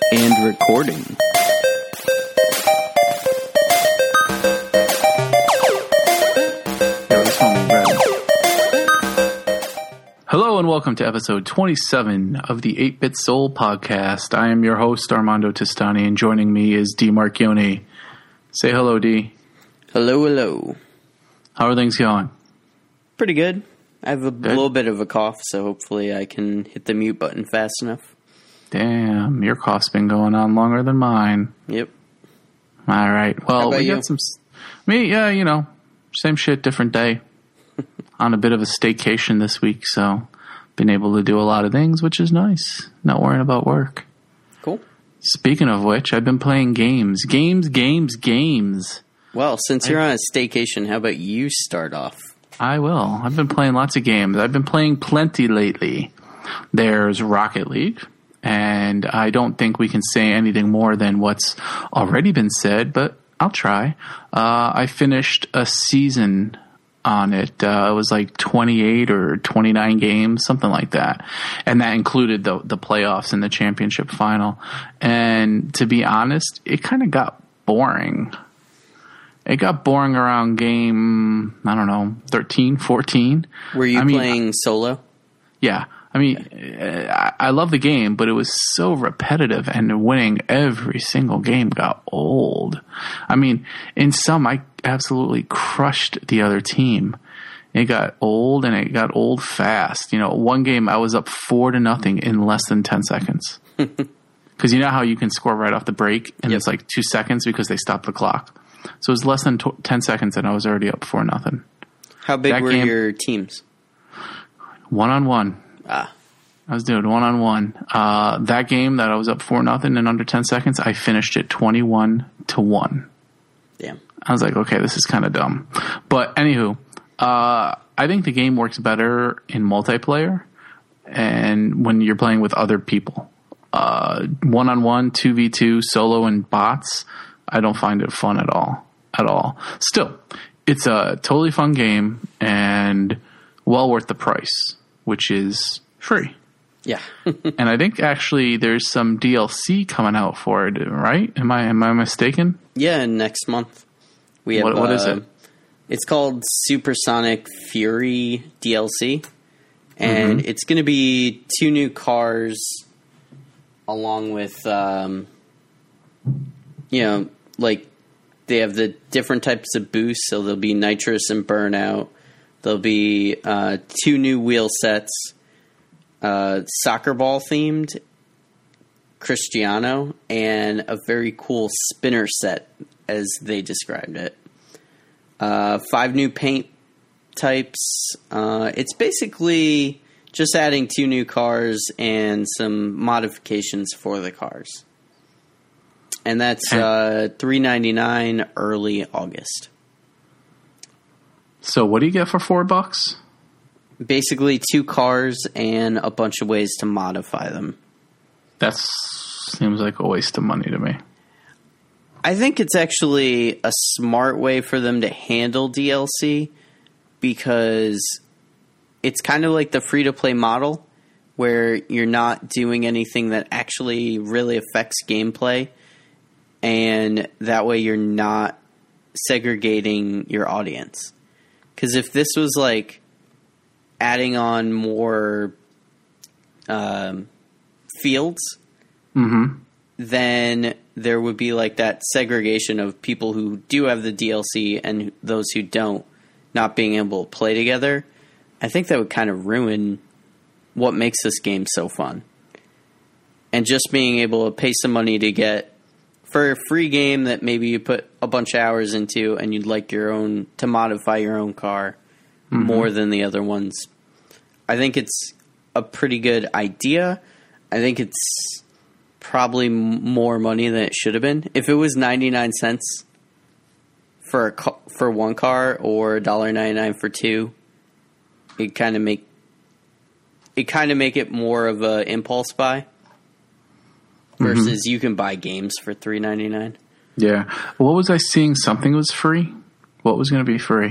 And recording. Hello and welcome to episode 27 of the 8-Bit Soul podcast. I am your host, Armando Testani, and joining me is D. Marchione. Say hello, D. Hello, hello. How are things going? Pretty good. I have a little bit of a cough, so hopefully I can hit the mute button fast enough. Damn, your cough's been going on longer than mine. Yep. All right. Well, we got some... Me, same shit, different day. On a bit of a staycation this week, so been able to do a lot of things, which is nice. Not worrying about work. Cool. Speaking of which, I've been playing games. Games. Well, since you're on a staycation, how about you start off? I will. I've been playing lots of games. I've been playing plenty lately. There's Rocket League, and I don't think we can say anything more than what's already been said, but I'll try. I finished a season on it. It was like 28 or 29 games, something like that. And that included the playoffs and the championship final. And to be honest, it kind of got boring. It got boring around game, 13, 14. Were you playing solo? Yeah. I love the game, but it was so repetitive, and winning every single game got old. In some, I absolutely crushed the other team. It got old, and it got old fast. One game I was up 4-0 in less than 10 seconds. Because you know how you can score right off the break, and It's like 2 seconds because they stopped the clock. So it was less than 10 seconds, and I was already up 4-0. How big were your teams? 1-on-1. I was doing 1-on-1. That game that I was up 4-0 in under 10 seconds, I finished it 21-1. Damn. I was like, okay, this is kind of dumb. But anywho, I think the game works better in multiplayer and when you're playing with other people. 1-on-1, 2v2, solo, and bots, I don't find it fun at all. Still, it's a totally fun game and well worth the price, which is free. Yeah. And I think actually there's some DLC coming out for it, right? Am I mistaken? Yeah, next month. We have what is it? It's called Supersonic Fury DLC. And it's going to be 2 new cars along with they have the different types of boosts, so there'll be nitrous and burnout. There'll be 2 new wheel sets. Soccer ball themed Cristiano, and a very cool spinner set as they described it. 5 new paint types. It's basically just adding 2 new cars and some modifications for the cars. And that's $3.99 early August. So what do you get for $4? Basically 2 cars and a bunch of ways to modify them. That seems like a waste of money to me. I think it's actually a smart way for them to handle DLC because it's kind of like the free-to-play model where you're not doing anything that actually really affects gameplay, and that way you're not segregating your audience. Because if this was like adding on more fields, then there would be like that segregation of people who do have the DLC and those who don't not being able to play together. I think that would kind of ruin what makes this game so fun. And just being able to pay some money to get for a free game that maybe you put a bunch of hours into and you'd like to modify your own car more than the other ones. I think it's a pretty good idea. I think it's probably more money than it should have been. If it was 99 cents for one car or $1.99 for 2, it kind of make it more of a impulse buy versus you can buy games for $3.99. Yeah. What was I seeing? Something was free. What was going to be free?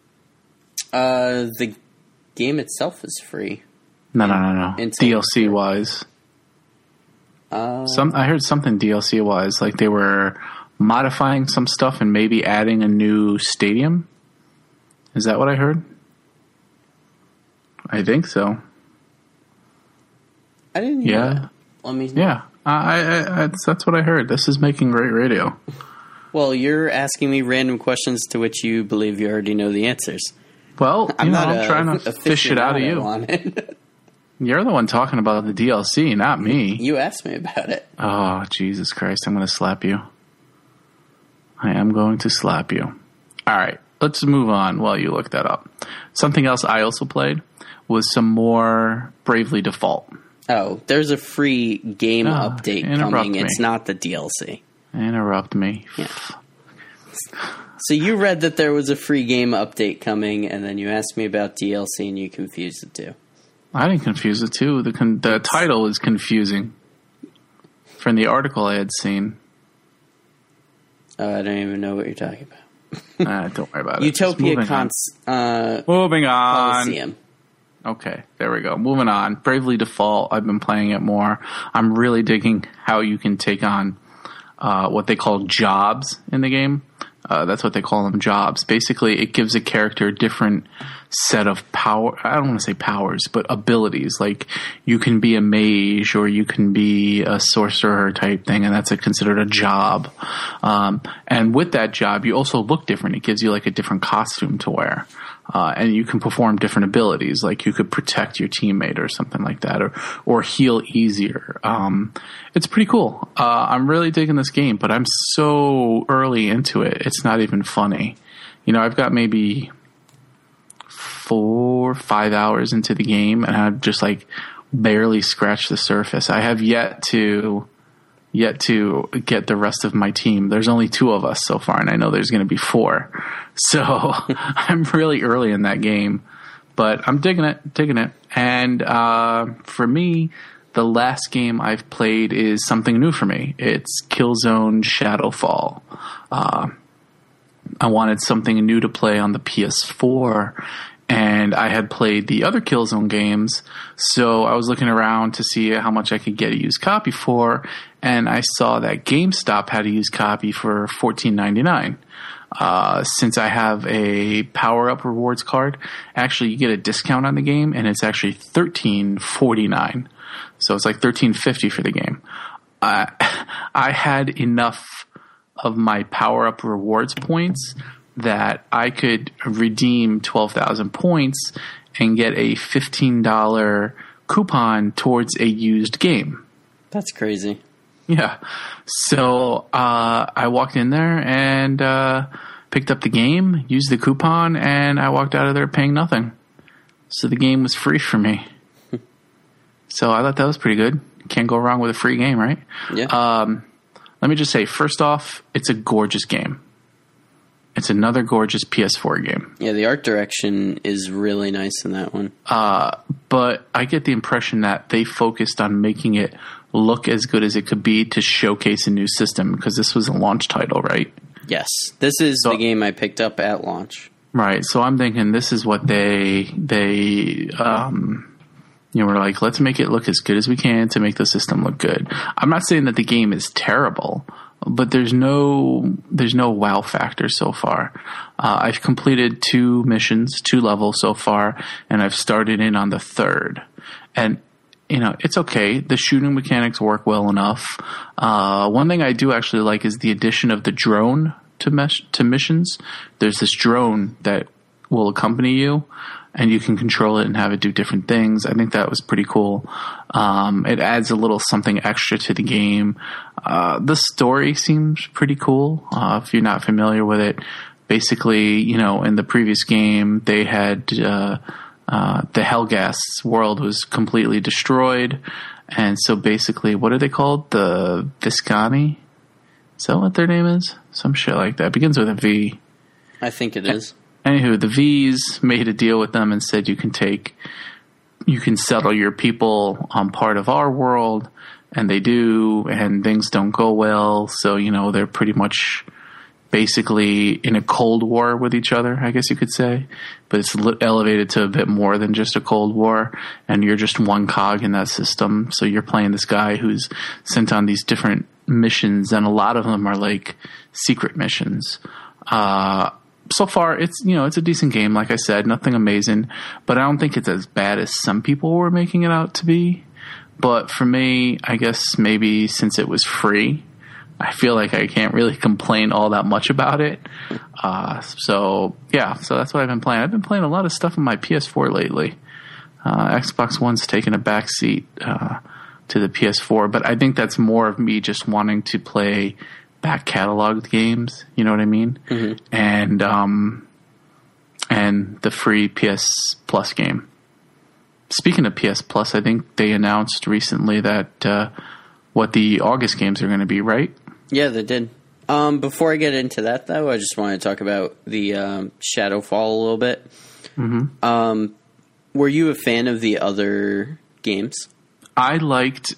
The game itself is free. No. DLC wise. I heard something DLC wise, like they were modifying some stuff and maybe adding a new stadium. Is that what I heard? I think so. I didn't hear that. Let me. Yeah, that's what I heard. This is making great radio. Well, you're asking me random questions to which you believe you already know the answers. Well, I'm trying to fish it out of you. You're the one talking about the DLC, not me. You asked me about it. Oh, Jesus Christ. I'm going to slap you. I am going to slap you. All right. Let's move on while you look that up. Something else I also played was some more Bravely Default. Oh, there's a free game update coming. Me. It's not the DLC. Interrupt me. Yeah. So you read that there was a free game update coming, and then you asked me about DLC, and you confused the two. I didn't confuse the two. The title is confusing from the article I had seen. Oh, I don't even know what you're talking about. Don't worry about it. Utopia Moving on. Coliseum. Okay, there we go. Moving on. Bravely Default. I've been playing it more. I'm really digging how you can take on what they call jobs in the game. That's what they call them, jobs. Basically, it gives a character a different set of power. I don't want to say powers, but abilities. Like you can be a mage or you can be a sorcerer type thing, and that's considered a job. And with that job, you also look different. It gives you like a different costume to wear. And you can perform different abilities, like you could protect your teammate or something like that, or heal easier. It's pretty cool. I'm really digging this game, but I'm so early into it. It's not even funny. You know, I've got maybe 4 or 5 hours into the game, and I've just like barely scratched the surface. I have yet to get the rest of my team. There's only 2 of us so far, and I know there's going to be 4. So I'm really early in that game, but I'm digging it. And for me, the last game I've played is something new for me. It's Killzone Shadowfall. I wanted something new to play on the PS4, and I had played the other Killzone games, so I was looking around to see how much I could get a used copy for, and I saw that GameStop had a used copy for $14.99. Since I have a Power-Up Rewards card, actually you get a discount on the game, and it's actually $13.49. So it's like $13.50 for the game. I had enough of my Power-Up Rewards points that I could redeem 12,000 points and get a $15 coupon towards a used game. That's crazy. Yeah. So I walked in there and picked up the game, used the coupon, and I walked out of there paying nothing. So the game was free for me. So I thought that was pretty good. Can't go wrong with a free game, right? Yeah. Let me just say, first off, it's a gorgeous game. It's another gorgeous PS4 game. Yeah, the art direction is really nice in that one. But I get the impression that they focused on making it look as good as it could be to showcase a new system, because this was a launch title, right? Yes. This is the game I picked up at launch. Right. So I'm thinking this is what they were like, let's make it look as good as we can to make the system look good. I'm not saying that the game is terrible, but there's no wow factor so far. I've completed 2 missions, 2 levels so far, and I've started in on the 3rd. And, you know, it's okay. The shooting mechanics work well enough. One thing I do actually like is the addition of the drone to missions. There's this drone that will accompany you, and you can control it and have it do different things. I think that was pretty cool. It adds a little something extra to the game. The story seems pretty cool. If you're not familiar with it, basically, you know, in the previous game, they had the Helghast's world was completely destroyed. And so basically, what are they called? The Viscani? Is that what their name is? Some shit like that. It begins with a V. I think it is. Anywho, the V's made a deal with them and said you can settle your people on part of our world, and they do, and things don't go well. So, you know, they're pretty much basically in a cold war with each other, I guess you could say. But it's elevated to a bit more than just a cold war, and you're just one cog in that system. So you're playing this guy who's sent on these different missions, and a lot of them are like secret missions. So far, it's a decent game. Like I said, nothing amazing, but I don't think it's as bad as some people were making it out to be. But for me, I guess maybe since it was free, I feel like I can't really complain all that much about it. So that's what I've been playing. I've been playing a lot of stuff on my PS4 lately. Xbox One's taken a backseat to the PS4, but I think that's more of me just wanting to play back cataloged games. You know what I mean? Mm-hmm. And the free PS Plus game. Speaking of PS Plus, I think they announced recently that what the August games are going to be, right? Yeah, they did. Before I get into that, though, I just want to talk about the Shadowfall a little bit. Mm-hmm. Were you a fan of the other games? I liked,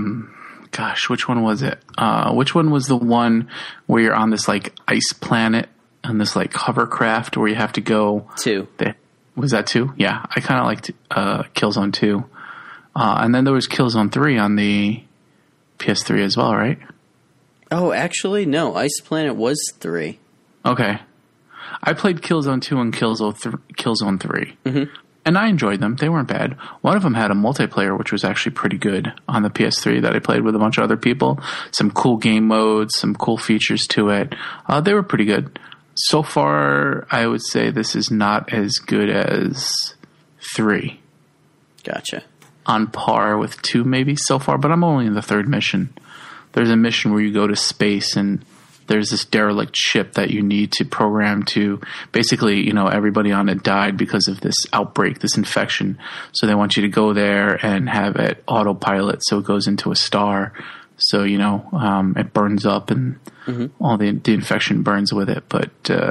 which one was it? Which one was the one where you're on this like ice planet and this like hovercraft where you have to go? 2. Was that 2? Yeah, I kind of liked Killzone 2. And then there was Killzone 3 on the PS3 as well, right? Oh, actually, no. Ice Planet was 3. Okay. I played Killzone 2 and Killzone 3. Mm-hmm. And I enjoyed them. They weren't bad. One of them had a multiplayer, which was actually pretty good on the PS3 that I played with a bunch of other people. Some cool game modes, some cool features to it. They were pretty good. So far, I would say this is not as good as 3. Gotcha. On par with 2 maybe so far, but I'm only in the 3rd mission. There's a mission where you go to space and there's this derelict ship that you need to program to basically, everybody on it died because of this outbreak, this infection. So they want you to go there and have it autopilot so it goes into a star. So, it burns up and all the infection burns with it. But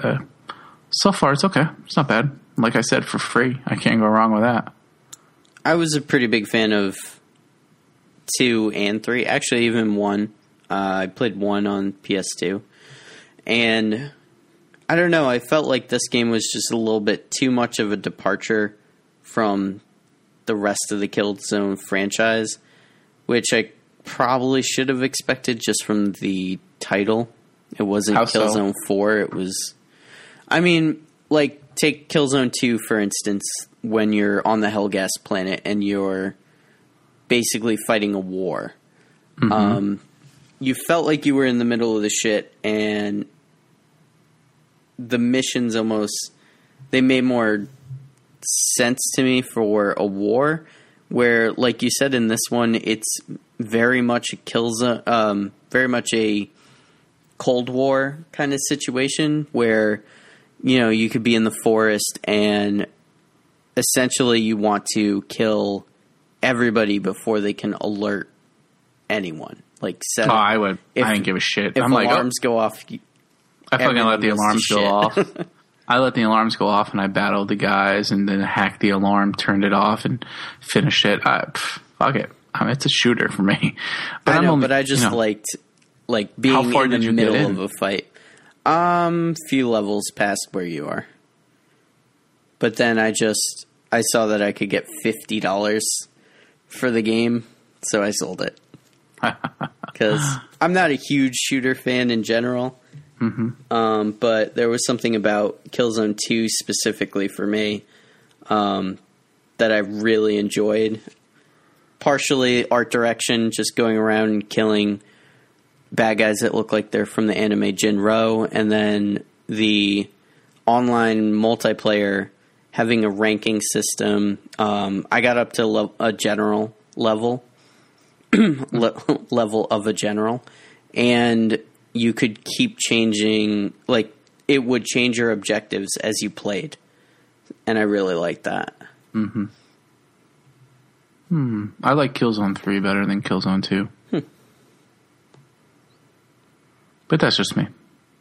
so far it's okay. It's not bad. Like I said, for free. I can't go wrong with that. I was a pretty big fan of 2 and 3. Actually, even 1. I played 1 on PS2. And I don't know, I felt like this game was just a little bit too much of a departure from the rest of the Killzone franchise, which I probably should have expected just from the title. It wasn't Killzone 4. It was... take Killzone 2, for instance, when you're on the Helghast planet and you're basically fighting a war. Mm-hmm. You felt like you were in the middle of the shit, and the missions they made more sense to me for a war, where, like you said, in this one, it's very much a Killzone, very much a Cold War kind of situation, where, you could be in the forest and essentially you want to kill everybody before they can alert anyone. I didn't give a shit. If alarms go off, I fucking let the alarms go off. I let the alarms go off and I battled the guys and then hacked the alarm, turned it off, and finished it. Fuck it. It's a shooter for me. But I just liked being in the middle of a fight. Few levels past where you are. But then I saw that I could get $50 for the game, so I sold it. Because I'm not a huge shooter fan in general. Mm-hmm. But there was something about Killzone 2 specifically for me that I really enjoyed. Partially art direction, just going around and killing bad guys that look like they're from the anime Jinro, and then the online multiplayer having a ranking system. I got up to a general level. Level of a general, and you could keep changing, it would change your objectives as you played, and I really liked that. I like Killzone 3 better than Killzone 2. But that's just me.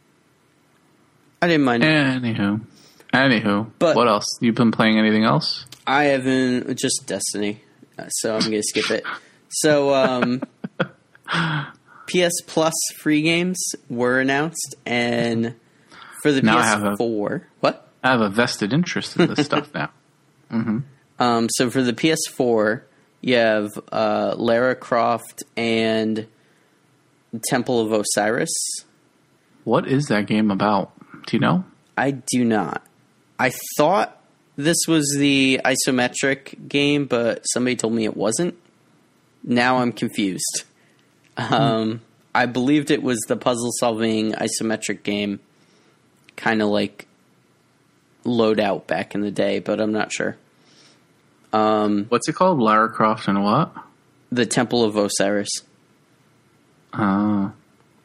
I didn't mind it. Anywho, but what else? You've been playing anything else? I haven't, just Destiny, so I'm going to skip it. So, PS Plus free games were announced, and For the Now PS4, what? I have a vested interest in this stuff now. Mm-hmm. So for the PS4, you have Lara Croft and Temple of Osiris. What is that game about? Do you know? I do not. I thought this was the isometric game, but somebody told me it wasn't. Now I'm confused. I believed it was the puzzle-solving isometric game, kind of like Loadout back in the day, but I'm not sure. What's it called? Lara Croft and what? The Temple of Osiris. I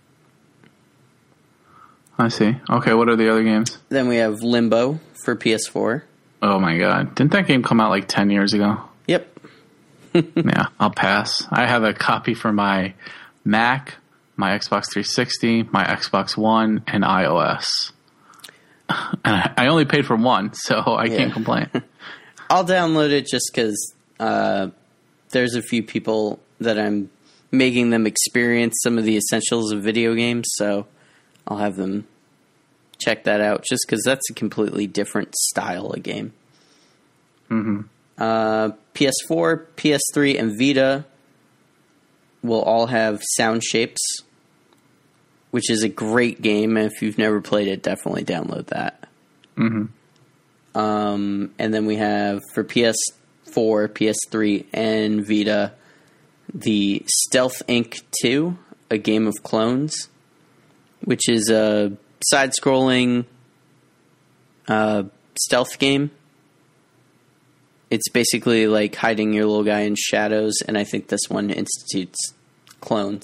see. Okay, what are the other games? Then we have Limbo for PS4. Oh my god. Didn't that game come out like 10 years ago? Yep. Yeah, I'll pass. I have a copy for my Mac, my Xbox 360, my Xbox One, and iOS. And I only paid for one, so I can't complain. I'll download it just because there's a few people that I'm making them experience some of the essentials of video games, so I'll have them check that out just because that's a completely different style of game. Mm-hmm. PS4, PS3, and Vita will all have Sound Shapes, which is a great game. If you've never played it, definitely download that. Mm-hmm. And then we have for PS4, PS3, and Vita, the Stealth Inc. 2, A Game of Clones, which is a side-scrolling stealth game. It's basically like hiding your little guy in shadows, and I think this one institutes clones.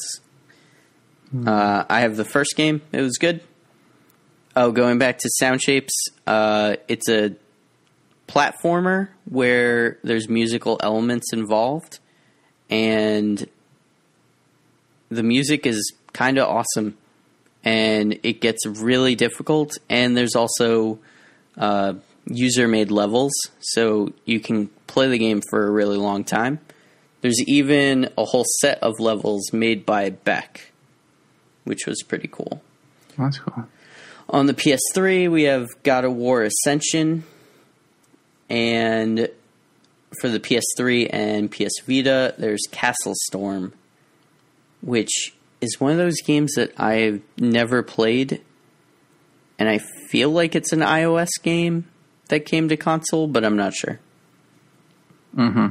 I have the first game. It was good. Oh, going back to Sound Shapes, it's a platformer where there's musical elements involved, and the music is kind of awesome, and it gets really difficult, and there's also user-made levels, so you can play the game for a really long time. There's even a whole set of levels made by Beck, which was pretty cool. That's cool. On the PS3, we have God of War Ascension, and for the PS3 and PS Vita, there's Castle Storm, which is one of those games that I've never played, and I feel like it's an iOS game that came to console, but I'm not sure. Mm-hmm.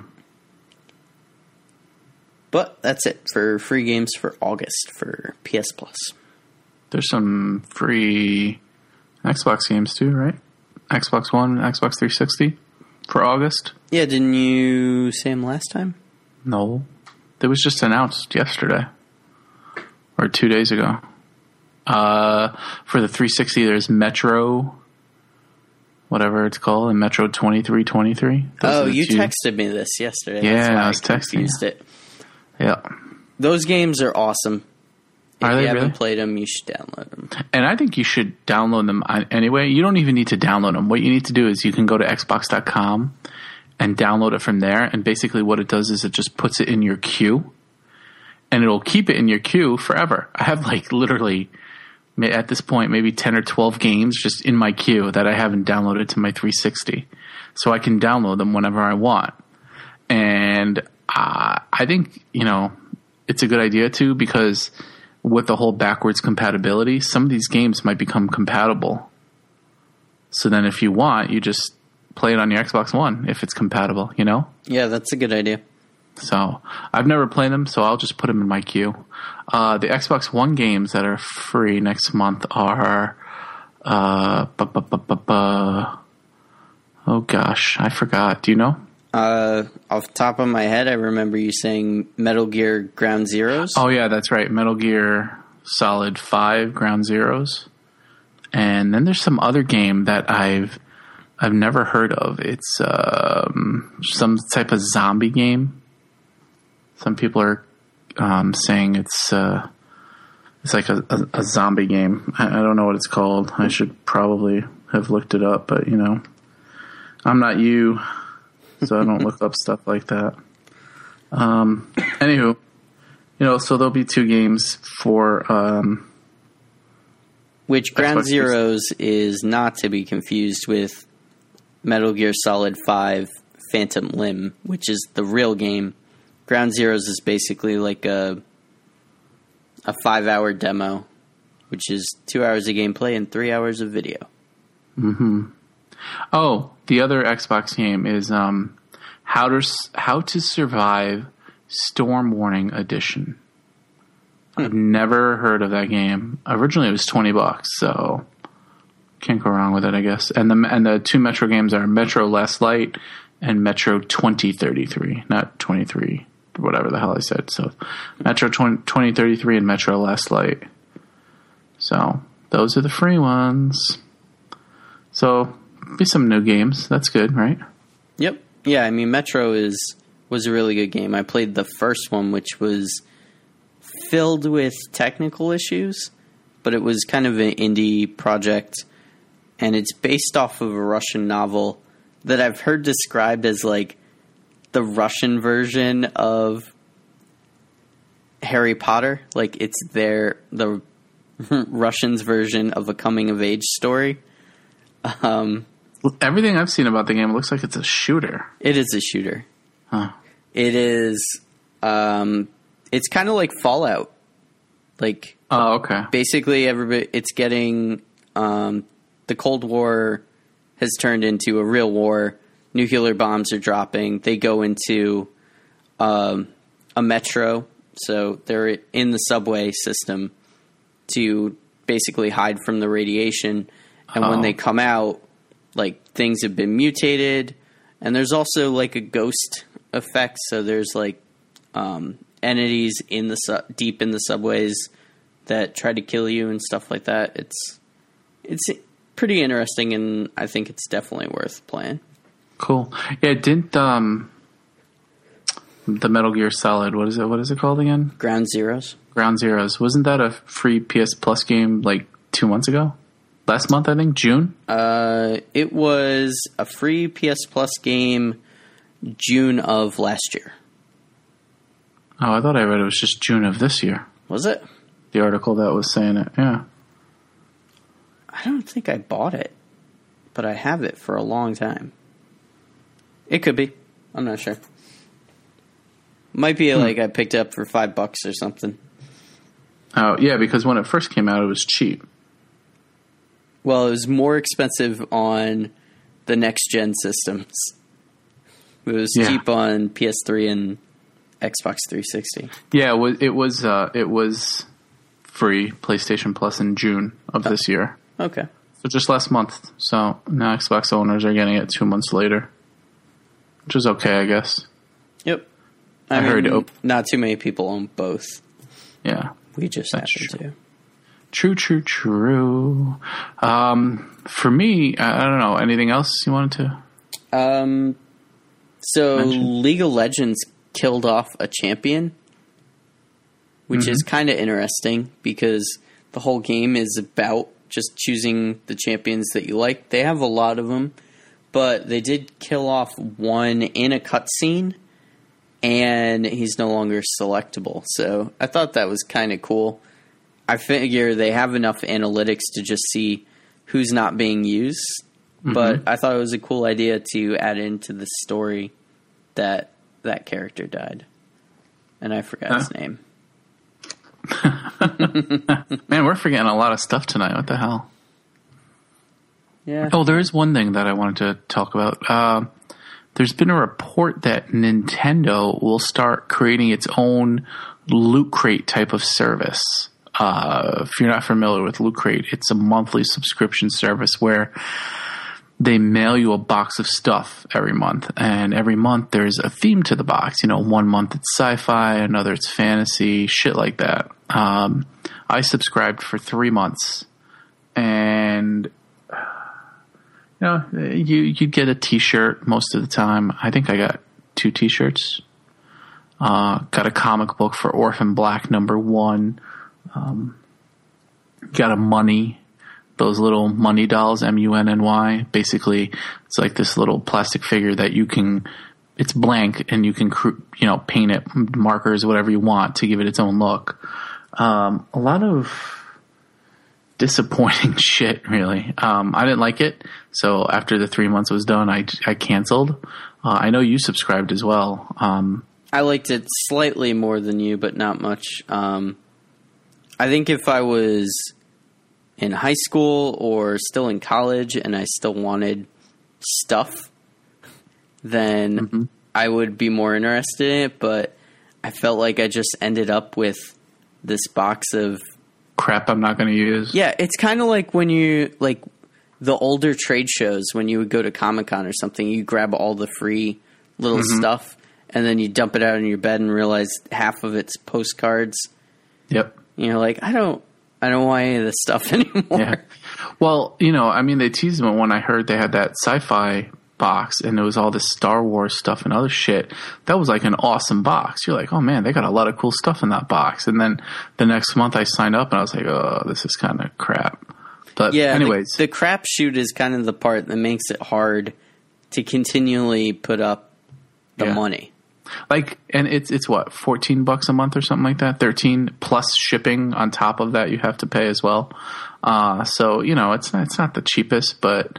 But that's it for free games for August for PS Plus. There's some free Xbox games too, right? Xbox One, Xbox 360 for August. Yeah, didn't you say them last time? No. It was just announced yesterday. Or 2 days ago. For the 360, there's Metro, whatever it's called, and Metro 2323. Oh, you texted me this yesterday. Yeah, That's why I was texting. It. Yeah. Those games are awesome. If Are they you haven't really? played them, you should download them. And I think you should download them anyway. You don't even need to download them. What you need to do is you can go to Xbox.com and download it from there. And basically what it does is it just puts it in your queue. And it'll keep it in your queue forever. I have like literally, at this point, maybe 10 or 12 games just in my queue that I haven't downloaded to my 360. So I can download them whenever I want. And I think, it's a good idea too, because with the whole backwards compatibility, some of these games might become compatible. So then if you want, you just play it on your Xbox One if it's compatible, Yeah, that's a good idea. So I've never played them, so I'll just put them in my queue. The Xbox One games that are free next month are, oh gosh, I forgot. Do you know? Off the top of my head, I remember you saying Metal Gear Ground Zeroes. Oh yeah, that's right. Metal Gear Solid 5 Ground Zeroes. And then there's some other game that I've never heard of. It's some type of zombie game. Some people are saying it's like a zombie game. I don't know what it's called. I should probably have looked it up, but I'm not you, so I don't look up stuff like that. Anywho, so there'll be 2 games for Which Ground Zeroes is not to be confused with Metal Gear Solid 5 Phantom Limb, which is the real game. Ground Zeroes is basically like a 5-hour demo, which is 2 hours of gameplay and 3 hours of video. Mm-hmm. Oh, the other Xbox game is How to Survive Storm Warning Edition. I've never heard of that game. Originally, it was $20, so can't go wrong with it, I guess. And the two Metro games are Metro Last Light and Metro 2033, not 23, whatever the hell I said. So Metro 2033 and Metro Last Light. So those are the free ones. So be some new games. That's good, right? Yep. Yeah, I mean, Metro was a really good game. I played the first one, which was filled with technical issues, but it was kind of an indie project, and it's based off of a Russian novel that I've heard described as like the Russian version of Harry Potter. Like it's the Russians' version of a coming-of-age story. Everything I've seen about the game looks like it's a shooter. It is a shooter. Huh. It is... it's kind of like Fallout. Like, oh, okay. Basically, it's getting the Cold War has turned into a real war. Nuclear bombs are dropping. They go into a metro, so they're in the subway system to basically hide from the radiation. And when they come out, like things have been mutated, and there's also like a ghost effect. So there's like entities in the deep in the subways that try to kill you and stuff like that. It's pretty interesting, and I think it's definitely worth playing. Cool. Yeah, didn't the Metal Gear Solid, what is it called again? Ground Zeroes. Ground Zeroes. Wasn't that a free PS Plus game like 2 months ago? Last month, I think, June? It was a free PS Plus game June of last year. Oh, I thought I read it was just June of this year. Was it? The article that was saying it, yeah. I don't think I bought it, but I have it for a long time. It could be. I'm not sure. Might be like I picked it up for $5 or something. Oh, yeah, because when it first came out, it was cheap. Well, it was more expensive on the next-gen systems. It was cheap on PS3 and Xbox 360. Yeah, it was free PlayStation Plus in June of this year. Okay. So just last month. So now Xbox owners are getting it 2 months later, which is okay, I guess. Yep. I heard not too many people own both. Yeah. We just happen to. True. For me, I don't know. Anything else you wanted to? So mention? League of Legends killed off a champion, which is kind of interesting because the whole game is about just choosing the champions that you like. They have a lot of them, but they did kill off one in a cutscene, and he's no longer selectable. So I thought that was kind of cool. I figure they have enough analytics to just see who's not being used, but I thought it was a cool idea to add into the story that character died. And I forgot his name. Man, we're forgetting a lot of stuff tonight. What the hell? Yeah. Oh, there is one thing that I wanted to talk about. There's been a report that Nintendo will start creating its own Loot Crate type of service. If you're not familiar with Loot Crate, it's a monthly subscription service where they mail you a box of stuff every month, and every month there's a theme to the box. 1 month it's sci-fi, another it's fantasy, shit like that. I subscribed for 3 months, and you'd get a t-shirt most of the time. I think I got 2 t-shirts. Got a comic book for Orphan Black #1. Got a money. Those little money dolls, MUNNY. Basically, it's like this little plastic figure that it's blank and you can, paint it, markers, whatever you want to give it its own look. A lot of disappointing shit, really. I didn't like it. So after the 3 months was done, I canceled. I know you subscribed as well. I liked it slightly more than you, but not much. I think if I was in high school or still in college and I still wanted stuff, then I would be more interested in it. But I felt like I just ended up with this box of crap I'm not going to use. Yeah, it's kind of like when you, like, the older trade shows, when you would go to Comic-Con or something, you grab all the free little stuff, and then you dump it out in your bed and realize half of it's postcards. Yep. You're like, I don't want any of this stuff anymore. Yeah. Well, you know, I mean, they teased me when I heard they had that sci-fi box and there was all this Star Wars stuff and other shit. That was like an awesome box. You're like, oh man, they got a lot of cool stuff in that box. And then the next month I signed up and I was like, oh, this is kind of crap. But yeah, anyways, the crapshoot is kind of the part that makes it hard to continually put up the money. Like, and it's what, $14 a month or something like that? 13 plus shipping on top of that you have to pay as well. So, you know, it's not the cheapest, but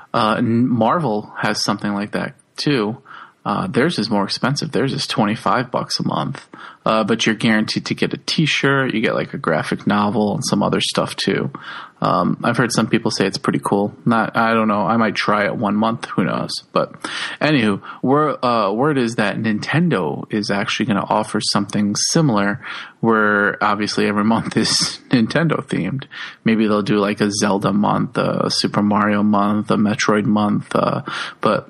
Marvel has something like that too. Theirs is more expensive. Theirs is $25 a month. But you're guaranteed to get a t-shirt. You get like a graphic novel and some other stuff too. I've heard some people say it's pretty cool. I don't know. I might try it 1 month. Who knows? But anywho, word is that Nintendo is actually going to offer something similar where obviously every month is Nintendo themed. Maybe they'll do like a Zelda month, a Super Mario month, a Metroid month. But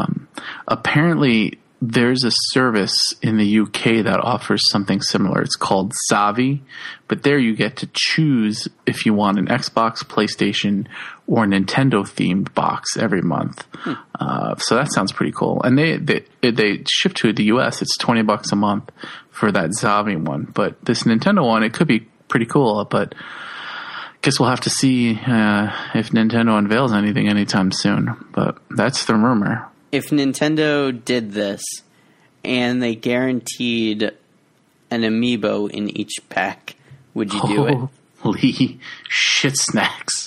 apparently there's a service in the UK that offers something similar. It's called Zavi, but there you get to choose if you want an Xbox, PlayStation, or Nintendo themed box every month. So that sounds pretty cool. And they ship to the US. It's $20 a month for that Zavi one. But this Nintendo one, it could be pretty cool. But guess we'll have to see if Nintendo unveils anything anytime soon. But that's the rumor. If Nintendo did this and they guaranteed an amiibo in each pack, would you do it? Holy shit snacks.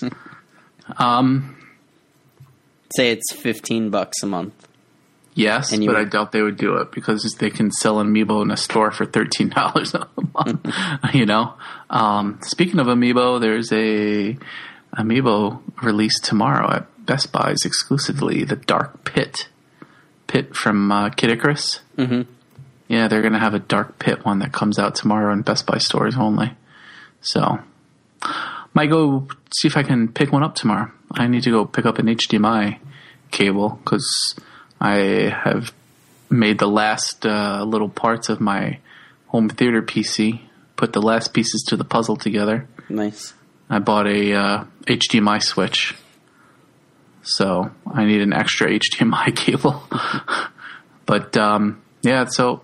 Say it's $15 a month. Yes, but I doubt they would do it because they can sell an amiibo in a store for $13 a month. You know? Speaking of amiibo, there's a amiibo released tomorrow at Best Buy's exclusively, the Dark Pit from Kid Icarus. Yeah, they're going to have a Dark Pit one that comes out tomorrow in Best Buy stores only. So, might go see if I can pick one up tomorrow. I need to go pick up an HDMI cable because I have made the last little parts of my home theater PC, put the last pieces to the puzzle together. Nice. I bought a HDMI switch. So I need an extra HDMI cable. But yeah, so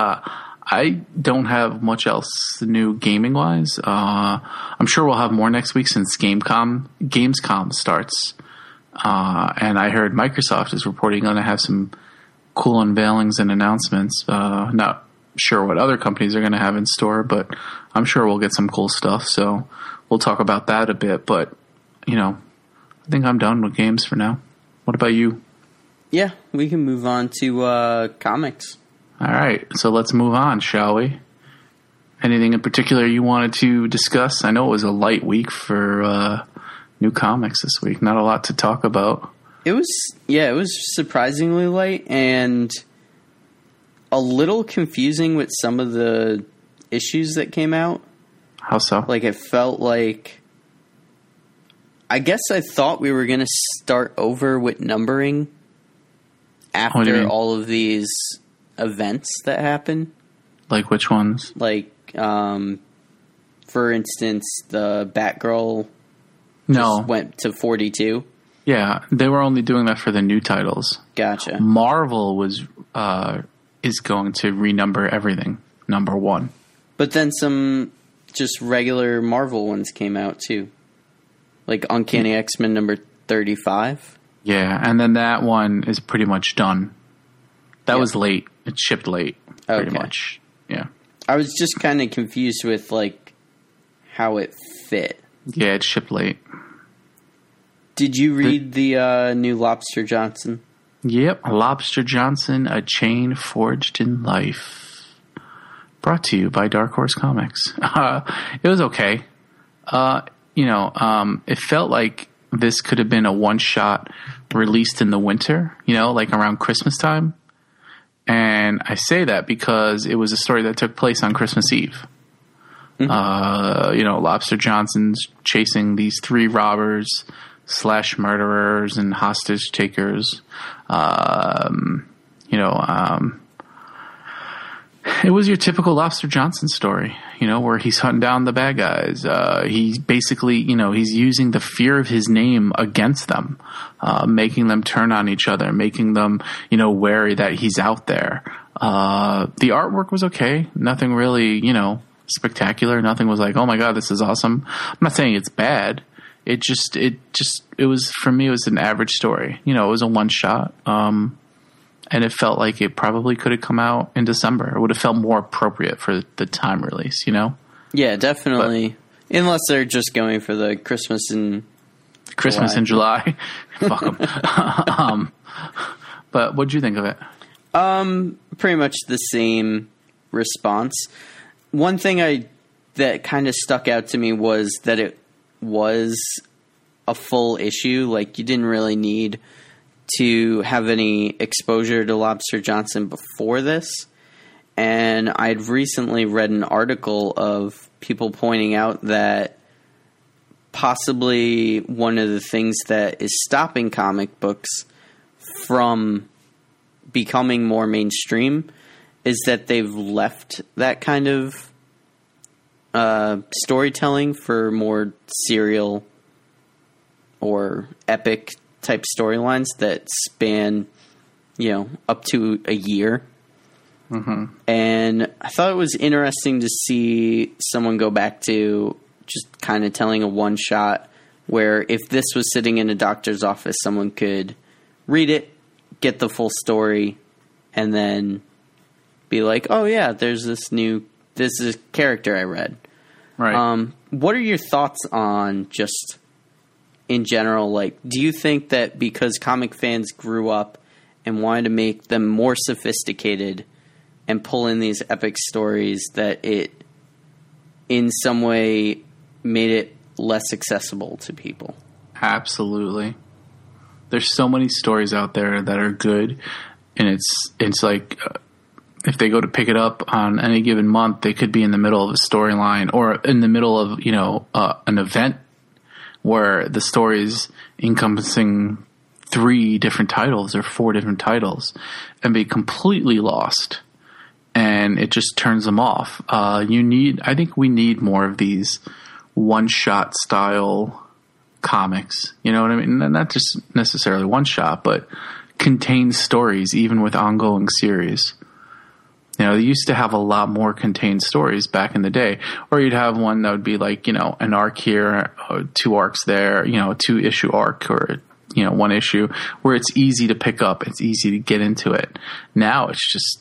I don't have much else new gaming wise. I'm sure we'll have more next week since Gamescom starts. And I heard Microsoft is reporting going to have some cool unveilings and announcements. Not sure what other companies are going to have in store, but I'm sure we'll get some cool stuff. So we'll talk about that a bit. But, you know, I think I'm done with games for now. What about you? Yeah, we can move on to comics. All right, so let's move on, shall we? Anything in particular you wanted to discuss? I know it was a light week for new comics this week. Not a lot to talk about. It was surprisingly light and a little confusing with some of the issues that came out. How so? Like, it felt like... I guess I thought we were going to start over with numbering after all of these events that happen. Like which ones? Like, for instance, the Batgirl went to 42. Yeah, they were only doing that for the new titles. Gotcha. Marvel is going to renumber everything, number 1. But then some just regular Marvel ones came out too. Like Uncanny X-Men number 35? Yeah, and then that one is pretty much done. That was late. It shipped late, pretty much. Yeah. I was just kind of confused with, like, how it fit. Yeah, it shipped late. Did you read the new Lobster Johnson? Yep, Lobster Johnson, A Chain Forged in Life. Brought to you by Dark Horse Comics. It was okay. It felt like this could have been a one-shot released in the winter, like around Christmas time. And I say that because it was a story that took place on Christmas Eve. Mm-hmm. Lobster Johnson's chasing these 3 robbers / murderers and hostage takers. It was your typical Lobster Johnson story, where he's hunting down the bad guys. He basically, he's using the fear of his name against them, making them turn on each other, making them, wary that he's out there. The artwork was okay. Nothing really, spectacular. Nothing was like, oh my God, this is awesome. I'm not saying it's bad. It was, for me, it was an average story. It was a one shot. And it felt like it probably could have come out in December. It would have felt more appropriate for the time release, Yeah, definitely. Unless they're just going for the Christmas in July. Fuck them. But what'd you think of it? Pretty much the same response. One thing that kind of stuck out to me was that it was a full issue. Like, you didn't really need to have any exposure to Lobster Johnson before this. And I'd recently read an article of people pointing out that possibly one of the things that is stopping comic books from becoming more mainstream is that they've left that kind of storytelling for more serial or epic type storylines that span, up to a year. Mm-hmm. And I thought it was interesting to see someone go back to just kind of telling a one shot where if this was sitting in a doctor's office, someone could read it, get the full story, and then be like, oh yeah, this is a character I read. Right. What are your thoughts on just in general? Like, do you think that because comic fans grew up and wanted to make them more sophisticated and pull in these epic stories, that it in some way made it less accessible to people? Absolutely. There's so many stories out there that are good, and it's like if they go to pick it up on any given month, they could be in the middle of a storyline or in the middle of an event where the story's encompassing 3 different titles or 4 different titles and be completely lost, and it just turns them off. I think we need more of these one-shot style comics. You know what I mean? Not just necessarily one-shot, but contained stories, even with ongoing series. They used to have a lot more contained stories back in the day, or you'd have one that would be like, an arc here, 2 arcs there, a 2-issue arc, or, 1 issue where it's easy to pick up. It's easy to get into it. Now it's just,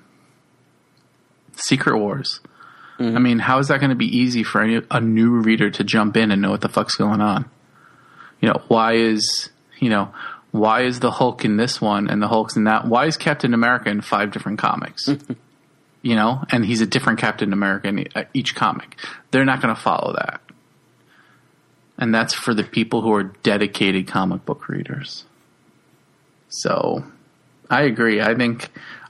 Secret Wars. Mm-hmm. I mean, how is that going to be easy for a new reader to jump in and know what the fuck's going on? Why is the Hulk in this one and the Hulk's in that? Why is Captain America in 5 different comics? And he's a different Captain America in each comic. They're not going to follow that. And that's for the people who are dedicated comic book readers. So I agree. I think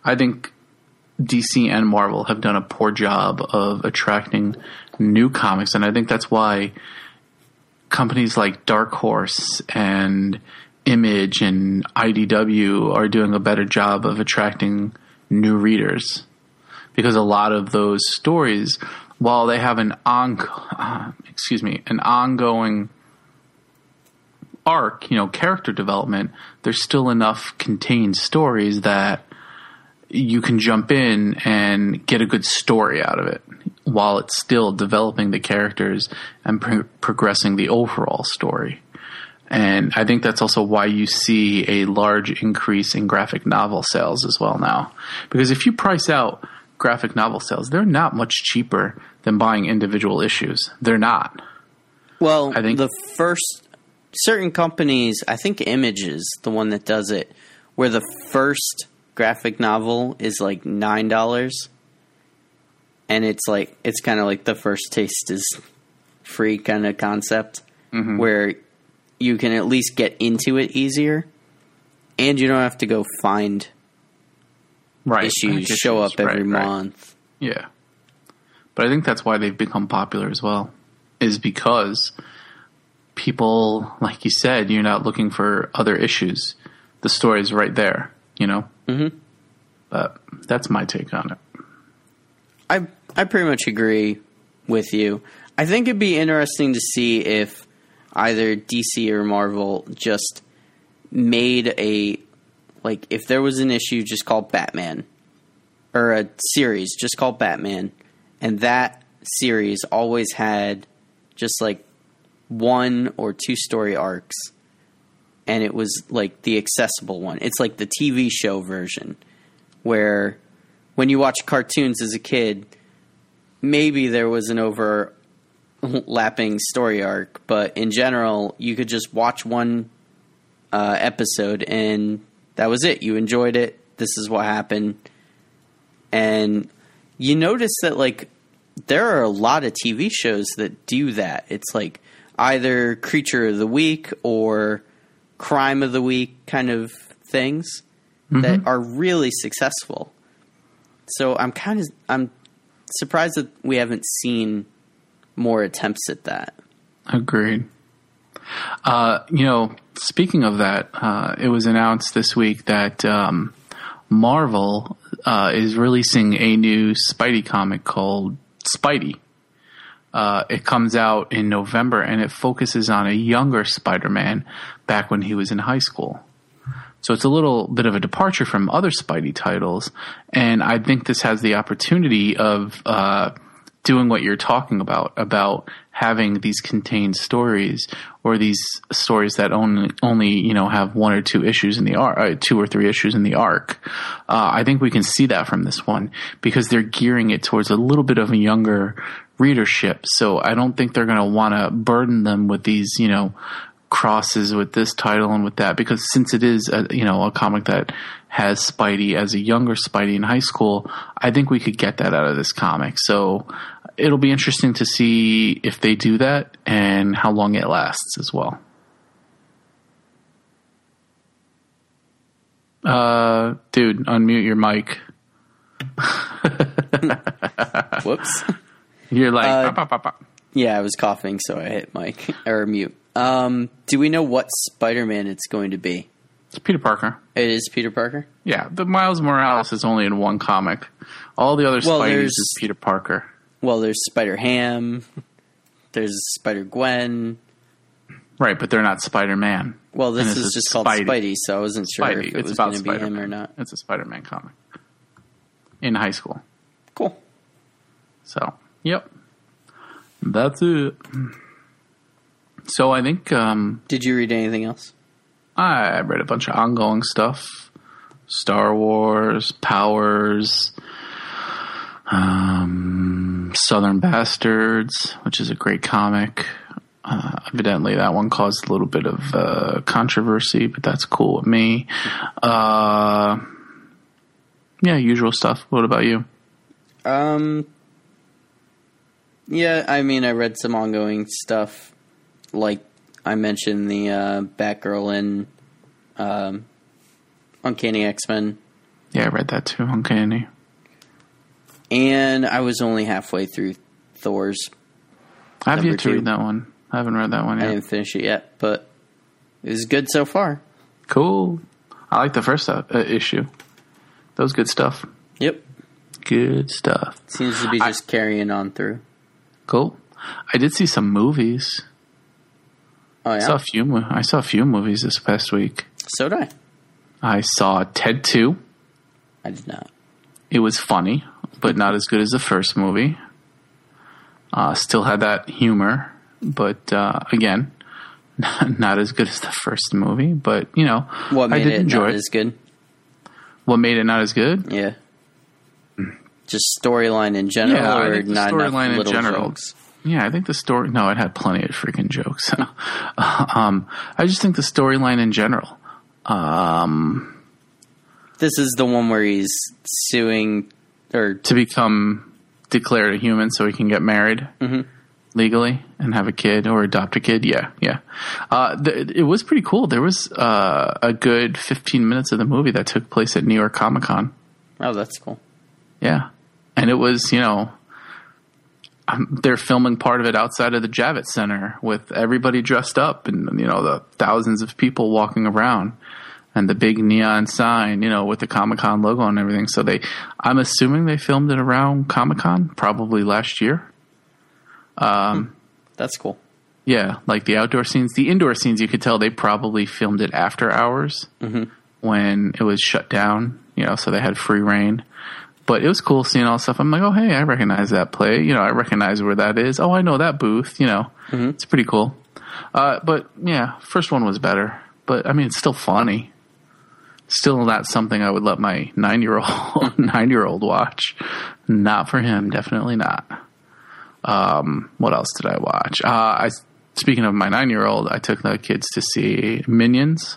DC and Marvel have done a poor job of attracting new comics. And I think that's why companies like Dark Horse and Image and IDW are doing a better job of attracting new readers, because a lot of those stories, while they have an ongoing arc, character development, there's still enough contained stories that you can jump in and get a good story out of it while it's still developing the characters and progressing the overall story. And I think that's also why you see a large increase in graphic novel sales as well now. Because if you price out graphic novel sales, they're not much cheaper than buying individual issues. They're not. Well, I think the first certain companies, I think Image is the one that does it, where the first graphic novel is like $9, and it's kind of like the first taste is free kind of concept, where you can at least get into it easier, and you don't have to go find issues show up every month. Yeah. But I think that's why they've become popular as well, is because people, like you said, you're not looking for other issues. The story's right there, you know? Mm-hmm. But that's my take on it. I pretty much agree with you. I think it'd be interesting to see if either DC or Marvel just made if there was an issue just called Batman, or a series just called Batman, and that series always had just like 1 or 2 story arcs, and it was like the accessible one. It's like the TV show version, where when you watch cartoons as a kid, maybe there was an overlapping story arc, but in general, you could just watch one episode and that was it. You enjoyed it. This is what happened. And you notice that, like, there are a lot of TV shows that do that. It's like either Creature of the Week or Crime of the Week kind of things that are really successful. So I'm surprised that we haven't seen more attempts at that. Agreed. Speaking of that, it was announced this week that Marvel is releasing a new Spidey comic called Spidey. It comes out in November, and it focuses on a younger Spider-Man back when he was in high school. So it's a little bit of a departure from other Spidey titles, and I think this has the opportunity of doing what you're talking about having these contained stories, or these stories that only have 1 or 2 issues in the arc, 2 or 3 issues in the arc. I think we can see that from this one, because they're gearing it towards a little bit of a younger readership. So I don't think they're going to want to burden them with these, crosses with this title and with that, because since it is a comic that has Spidey as a younger Spidey in high school, I think we could get that out of this comic. So it'll be interesting to see if they do that and how long it lasts as well. Dude, unmute your mic. Whoops. You're like, pop, pop, pop. Yeah, I was coughing, so I hit mic or mute. Do we know what Spider-Man it's going to be? It's Peter Parker. It is Peter Parker? Yeah, the Miles Morales is only in one comic. All the other Spideys is Peter Parker. Well, there's Spider-Ham. There's Spider-Gwen. Right, but they're not Spider-Man. Well, this is just called Spidey, so I wasn't sure if it was going to be him or not. It's a Spider-Man comic. In high school. Cool. So, yep. That's it. So I think... did you read anything else? I read a bunch of ongoing stuff. Star Wars, Powers, Southern Bastards, which is a great comic. Evidently, that one caused a little bit of controversy, but that's cool with me. Yeah, usual stuff. What about you? Yeah, I mean, I read some ongoing stuff. Like I mentioned, the Batgirl and Uncanny X-Men. Yeah, I read that too, Uncanny. And I was only halfway through Thor's. I have yet to read that one. I haven't read that one yet. I didn't finish it yet, but it was good so far. Cool. I like the first issue. That was good stuff. Yep. Good stuff. Seems to be just carrying on through. Cool. I did see some movies. Oh, yeah? I saw a few movies this past week. So did I. I saw Ted 2. I did not. It was funny, but not as good as the first movie. Still had that humor, but again, not as good as the first movie. But, what made I did it enjoy not it. as good? What made it not as good? Yeah. Just storyline in general, I or think the not enough storyline in little general. jokes? Yeah, I think the story. No, it had plenty of freaking jokes. I just think the storyline in general. This is the one where he's suing or to become declared a human so he can get married legally and have a kid or adopt a kid. Yeah. It was pretty cool. There was a good 15 minutes of the movie that took place at New York Comic Con. Oh, that's cool. Yeah. And it was, they're filming part of it outside of the Javits Center with everybody dressed up and, the thousands of people walking around and the big neon sign, with the Comic-Con logo and everything. So I'm assuming they filmed it around Comic-Con, probably last year. That's cool. Yeah. Like the outdoor scenes, the indoor scenes, you could tell they probably filmed it after hours when it was shut down, so they had free reign. But it was cool seeing all the stuff. I'm like, oh, hey, I recognize that play. I recognize where that is. Oh, I know that booth. It's pretty cool. But, yeah, first one was better. But, I mean, it's still funny. Still not something I would let my 9-year-old watch. Not for him. Definitely not. What else did I watch? Speaking of my 9-year-old, I took the kids to see Minions.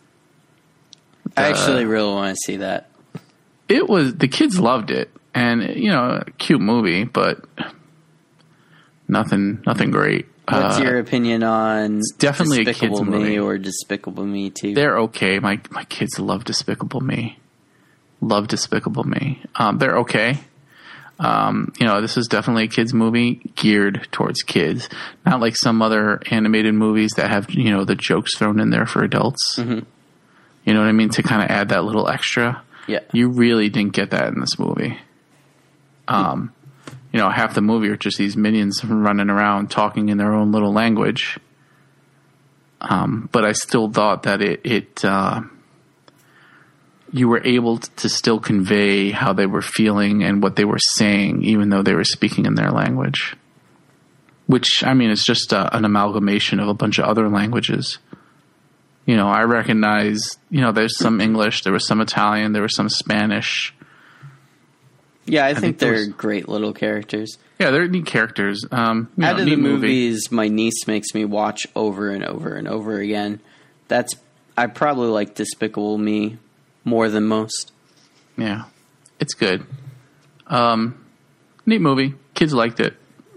I actually really want to see that. The kids loved it, and a cute movie, but nothing great. What's your opinion on it's definitely Despicable a kids Me movie. or Despicable Me 2? They're okay. My kids love Despicable Me. Love Despicable Me. They're okay. This is definitely a kids movie geared towards kids, not like some other animated movies that have the jokes thrown in there for adults. You know what I mean, to kind of add that little extra. Yeah. You really didn't get that in this movie. Half the movie are just these minions running around talking in their own little language. But I still thought that you were able to still convey how they were feeling and what they were saying, even though they were speaking in their language. Which, I mean, it's just an amalgamation of a bunch of other languages. I recognize, there's some English, there was some Italian, there was some Spanish. Yeah, I think they're great little characters. Yeah, they're neat characters. Out of the movies my niece makes me watch over and over and over again, I probably like Despicable Me more than most. Yeah, it's good. Neat movie. Kids liked it.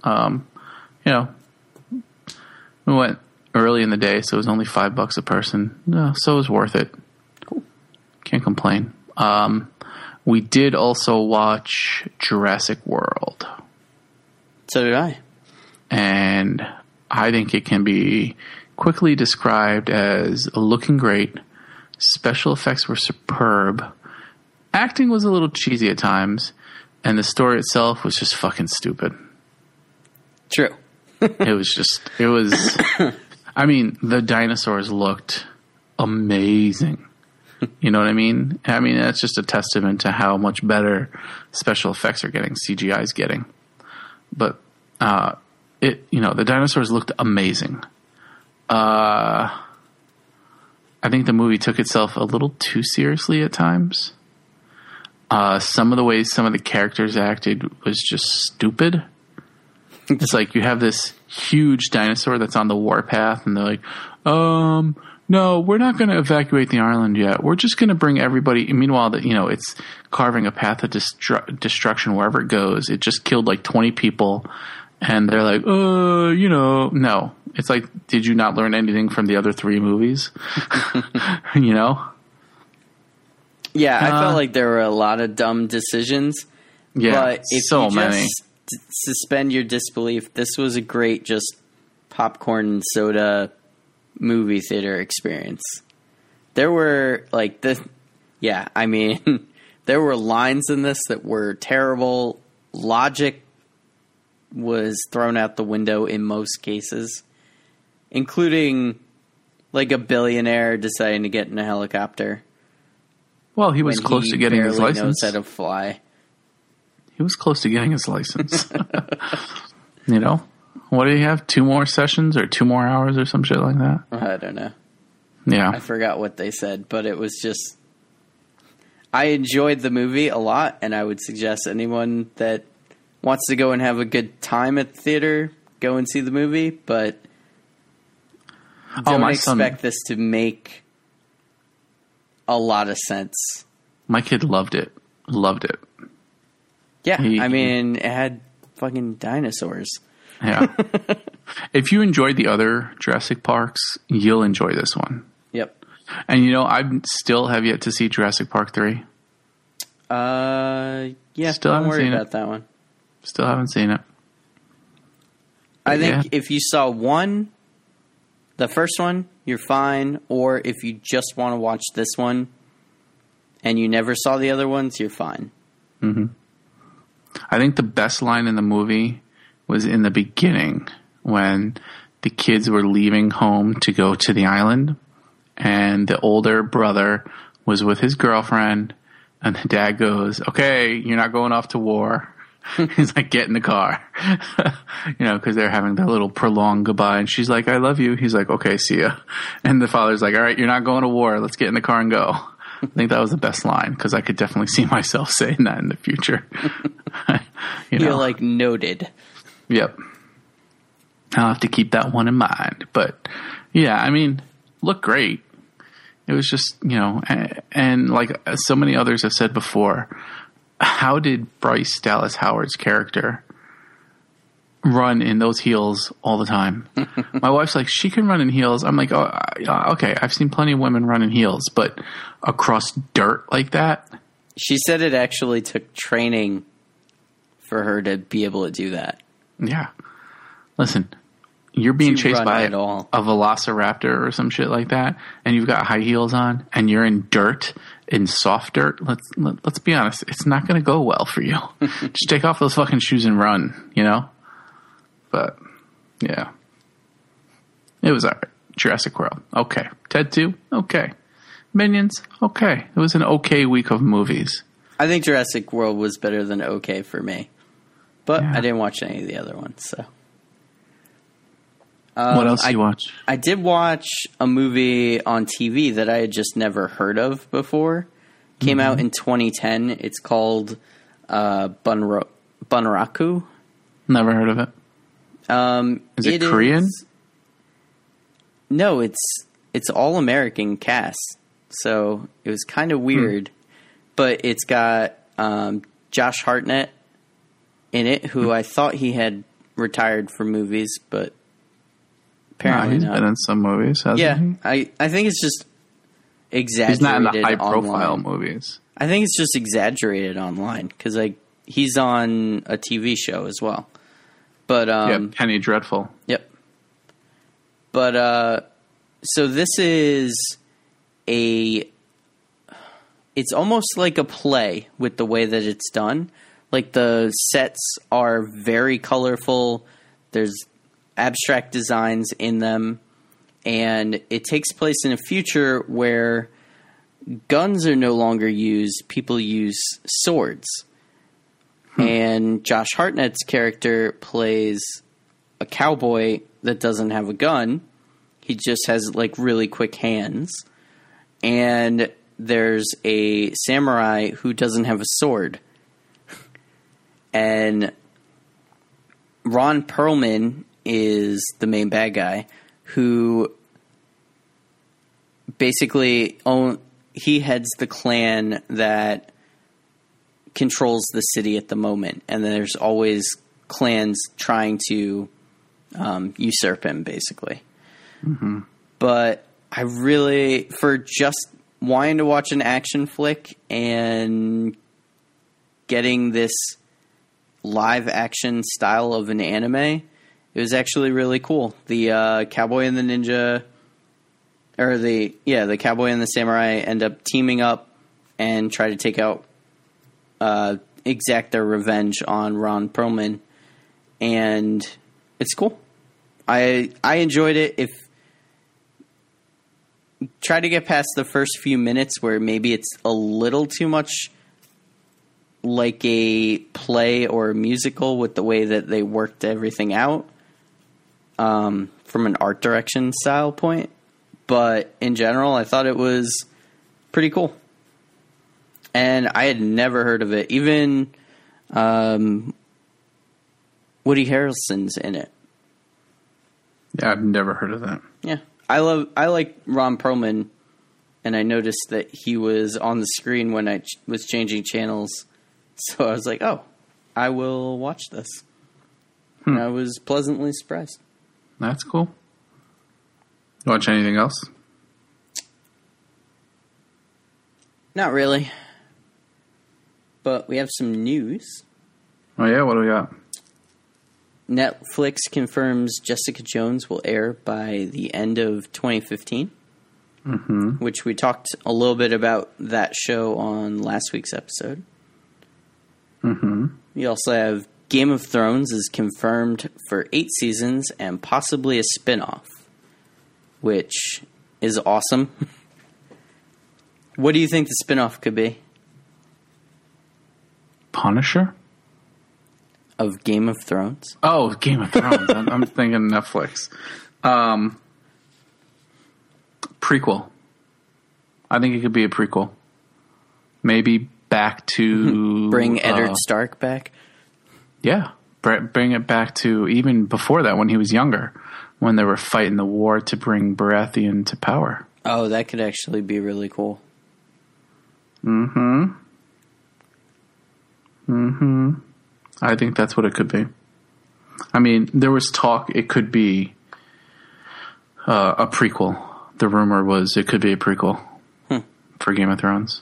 We went early in the day, so it was only $5 a person. So it was worth it. Cool. Can't complain. We did also watch Jurassic World. So did I. And I think it can be quickly described as looking great. Special effects were superb. Acting was a little cheesy at times. And the story itself was just fucking stupid. True. I mean, the dinosaurs looked amazing. You know what I mean? I mean, that's just a testament to how much better special effects are getting, CGI is getting. But, the dinosaurs looked amazing. I think the movie took itself a little too seriously at times. Some of the ways some of the characters acted was just stupid. It's like you have this huge dinosaur that's on the warpath, and they're like, no, we're not going to evacuate the island yet. We're just going to bring everybody. Meanwhile, it's carving a path of destruction wherever it goes. It just killed like 20 people, and they're like, no. It's like, did you not learn anything from the other 3 movies? Yeah, I felt like there were a lot of dumb decisions. Yeah, but if so you many. just suspend your disbelief, this was a great just popcorn and soda movie theater experience. There were there were lines in this that were terrible. Logic was thrown out the window in most cases, including like a billionaire deciding to get in a helicopter. Well, he was close to getting his license. Knows how to fly. He was close to getting his license. What do you have? 2 more sessions or 2 more hours or some shit like that? I don't know. Yeah. I forgot what they said, but it was just... I enjoyed the movie a lot, and I would suggest anyone that wants to go and have a good time at the theater, go and see the movie, but Oh, don't my son- expect this to make a lot of sense. My kid loved it. Loved it. Yeah, He- I mean, it had fucking dinosaurs. Yeah. If you enjoyed the other Jurassic Parks, you'll enjoy this one. Yep. And I still have yet to see Jurassic Park 3. Yeah, Still don't haven't worry seen about it. that one. Still haven't seen it. I think Yeah. if you saw the first one, you're fine. Or if you just want to watch this one and you never saw the other ones, you're fine. I think the best line in the movie was in the beginning when the kids were leaving home to go to the island, and the older brother was with his girlfriend, and the dad goes, "Okay, you're not going off to war." He's like, "Get in the car," because they're having their little prolonged goodbye, and she's like, "I love you." He's like, "Okay, see ya." And the father's like, "All right, you're not going to war. Let's get in the car and go." I think that was the best line because I could definitely see myself saying that in the future. You're like noted. Yep. I'll have to keep that one in mind. But yeah, I mean, looked great. It was just, and like so many others have said before, how did Bryce Dallas Howard's character run in those heels all the time? My wife's like, she can run in heels. I'm like, oh, okay, I've seen plenty of women run in heels, but across dirt like that? She said it actually took training for her to be able to do that. Yeah. Listen, you're being To chased run by at all. a velociraptor or some shit like that, and you've got high heels on, and you're in dirt, in soft dirt. Let's be honest, it's not going to go well for you. Just take off those fucking shoes and run, But yeah, it was alright. Jurassic World, okay. Ted 2, okay. Minions, okay. It was an okay week of movies. I think Jurassic World was better than okay for me. But Yeah. I didn't watch any of the other ones, so. What else do you watch? I did watch a movie on TV that I had just never heard of before. Came out in 2010. It's called Bunraku. Never heard of it. Is it Korean? No, it's all American cast. So it was kind of weird. But it's got Josh Hartnett in it, who I thought he had retired from movies, but apparently He's not. been in some movies, hasn't he? I think it's just exaggerated. He's not in the high-profile online. movies. I think it's just exaggerated online because he's on a TV show as well. But Penny Dreadful. Yep. But so this is it's almost like a play with the way that it's done. Like the sets are very colorful. There's abstract designs in them, and it takes place in a future where guns are no longer used. People use swords. And Josh Hartnett's character plays a cowboy that doesn't have a gun. He just has like really quick hands. And there's a samurai who doesn't have a sword. And Ron Perlman is the main bad guy who basically he heads the clan that controls the city at the moment, and there's always clans trying to usurp him, basically. Mm-hmm. But I really, for just wanting to watch an action flick and getting this live action style of an anime, it was actually really cool. The cowboy and the ninja, or the cowboy and the samurai end up teaming up and try to take out, exact their revenge on Ron Perlman, and it's cool. I enjoyed it. If try to get past the first few minutes where maybe it's a little too much like a play or a musical with the way that they worked everything out, from an art direction style point. But in general, I thought it was pretty cool. And I had never heard of it. Even Woody Harrelson's in it. Yeah, I've never heard of that. Yeah. I like Ron Perlman, and I noticed that he was on the screen when I was changing channels. So I was like, oh, I will watch this. And I was pleasantly surprised. That's cool. You watch anything else? Not really. But we have some news. Oh, yeah? What do we got? Netflix confirms Jessica Jones will air by the end of 2015. Mm-hmm. Which we talked a little bit about that show on last week's episode. Mm-hmm. We also have Game of Thrones is confirmed for 8 seasons and possibly a spin-off, which is awesome. What do you think the spin-off could be? Punisher? Of Game of Thrones? Oh, Game of Thrones. I'm thinking Netflix. Prequel. I think it could be a prequel. Maybe back to... Bring Eddard Stark back? Yeah. Bring it back to even before that, when he was younger, when they were fighting the war to bring Baratheon to power. Oh, that could actually be really cool. Mm-hmm. Mm-hmm. I think that's what it could be. I mean, there was talk it could be a prequel. The rumor was it could be a prequel for Game of Thrones.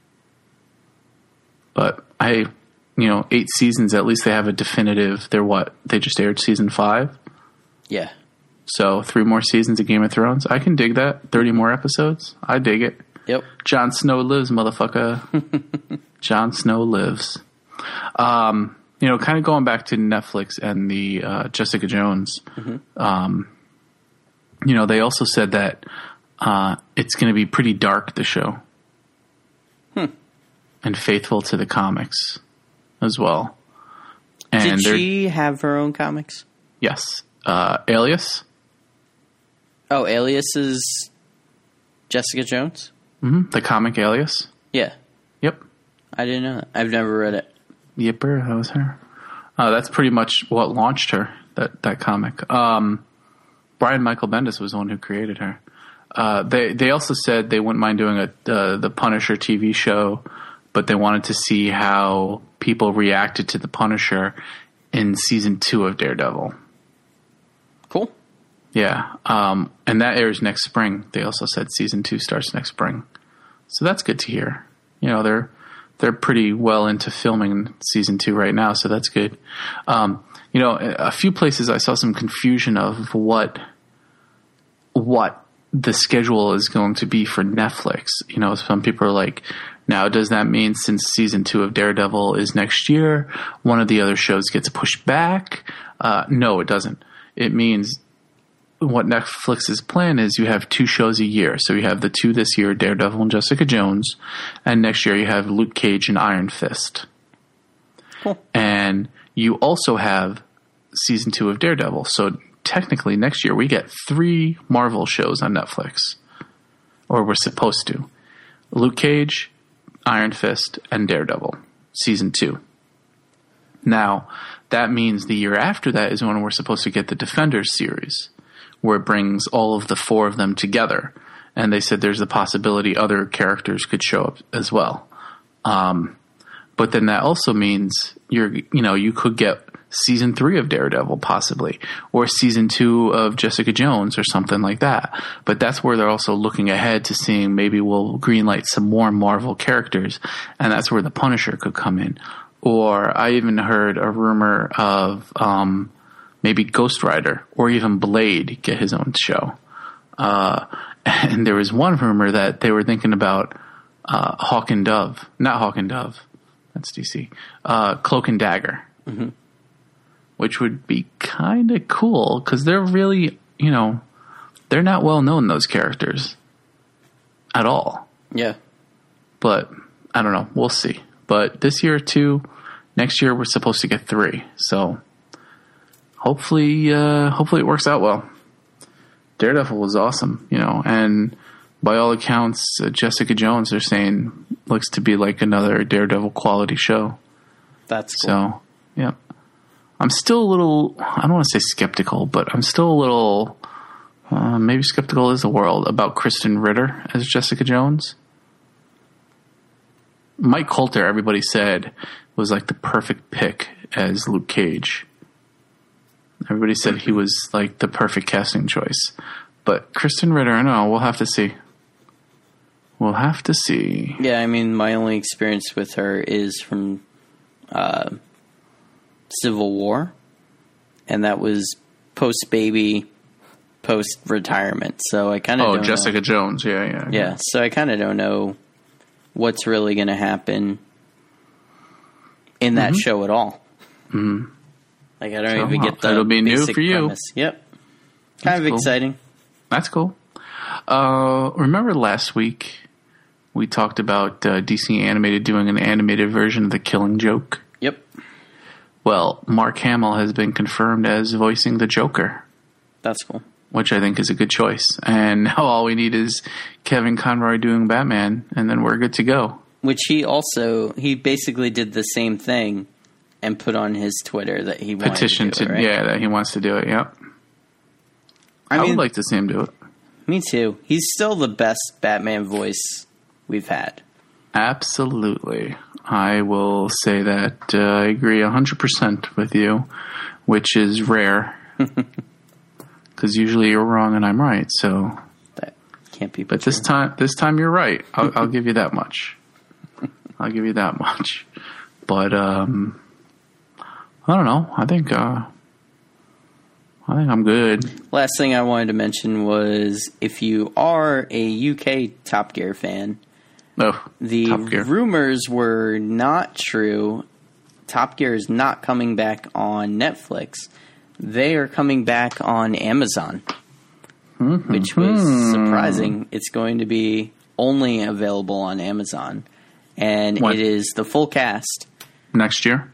But 8 seasons, at least they have a definitive, they just aired season 5? Yeah. So 3 more seasons of Game of Thrones. I can dig that. 30 more episodes. I dig it. Yep. Jon Snow lives, motherfucker. Jon Snow lives. Kind of going back to Netflix and the Jessica Jones. Mm-hmm. They also said that it's going to be pretty dark, the show. And faithful to the comics as well. And did she have her own comics? Yes. Alias. Oh, Alias is Jessica Jones? Mm-hmm. The comic Alias. Yeah. Yep. I didn't know that. I've never read it. Yipper, that was her. That's pretty much what launched her, that comic. Brian Michael Bendis was the one who created her. They also said they wouldn't mind doing the Punisher TV show, but they wanted to see how people reacted to the Punisher in season 2 of Daredevil. Cool. Yeah. And that airs next spring. They also said season 2 starts next spring. So that's good to hear. They're pretty well into filming season 2 right now, so that's good. A few places I saw some confusion of what the schedule is going to be for Netflix. Some people are like, now does that mean since season 2 of Daredevil is next year, one of the other shows gets pushed back? No, it doesn't. It means what Netflix's plan is, you have 2 shows a year. So you have the 2 this year, Daredevil and Jessica Jones, and next year you have Luke Cage and Iron Fist. Cool. And you also have season 2 of Daredevil. So technically next year we get 3 Marvel shows on Netflix. Or we're supposed to. Luke Cage, Iron Fist, and Daredevil, season 2. Now, that means the year after that is when we're supposed to get the Defenders series, where it brings all of the 4 of them together. And they said there's a possibility other characters could show up as well. But then that also means you could get season 3 of Daredevil possibly, or season 2 of Jessica Jones or something like that. But that's where they're also looking ahead to seeing maybe we'll greenlight some more Marvel characters, and that's where the Punisher could come in. Or I even heard a rumor of maybe Ghost Rider or even Blade get his own show. And there was one rumor that they were thinking about Hawk and Dove. Not Hawk and Dove. That's DC. Cloak and Dagger. Mm-hmm. Which would be kind of cool because they're really, they're not well known, those characters. At all. Yeah. But, I don't know. We'll see. But this year 2, next year we're supposed to get 3. So, hopefully it works out well. Daredevil was awesome, and by all accounts, Jessica Jones, they're saying, looks to be like another Daredevil quality show. That's cool. So, yeah. I'm still a little, I don't want to say skeptical, but I'm still a little maybe skeptical is the world about Kristen Ritter as Jessica Jones. Mike Coulter, everybody said, was like the perfect pick as Luke Cage. Everybody said he was like the perfect casting choice. But Kristen Ritter, I know, we'll have to see. We'll have to see. Yeah, I mean, my only experience with her is from Civil War. And that was post-baby, post-retirement. So I kind of don't Jessica know. Jones, yeah. Yeah, so I kind of don't know what's really going to happen in that show at all. Mm-hmm. Like, I don't even get the it'll be new basic for you. premise. Yep. Kind of cool. exciting. That's cool. Remember last week we talked about DC Animated doing an animated version of The Killing Joke? Yep. Well, Mark Hamill has been confirmed as voicing the Joker. That's cool. Which I think is a good choice. And now all we need is Kevin Conroy doing Batman, and then we're good to go. Which he basically did the same thing and put on his Twitter that he wanted Petition to do it, right? Yeah, that he wants to do it, yep. I would like to see him do it. Me too. He's still the best Batman voice we've had. Absolutely. I will say that I agree 100% with you, which is rare. Because usually you're wrong and I'm right, so... That can't be... But this time you're right. I'll give you that much. I'll give you that much. But, I don't know. I think I'm good. Last thing I wanted to mention was if you are a UK Top Gear fan, the rumors were not true. Top Gear is not coming back on Netflix. They are coming back on Amazon, which was surprising. It's going to be only available on Amazon, and it is the full cast. Next year?